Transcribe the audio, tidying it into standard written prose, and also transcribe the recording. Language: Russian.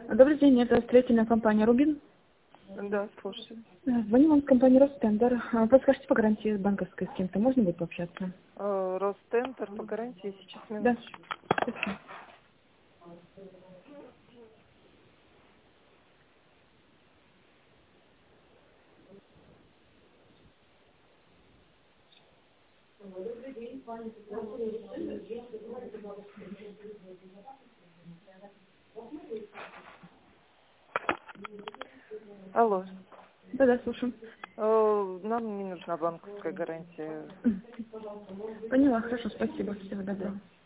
Добрый день, это строительная компания «Рубин». Да, слушаю. Звоним вам с компании «Ростендер». Подскажите по гарантии банковской с кем-то можно будет пообщаться? Ростендер по гарантии сейчас Да. минуточку. Спасибо. Алло. Да, слушаю. Нам не нужна банковская гарантия. Поняла, хорошо, спасибо. Всего доброго.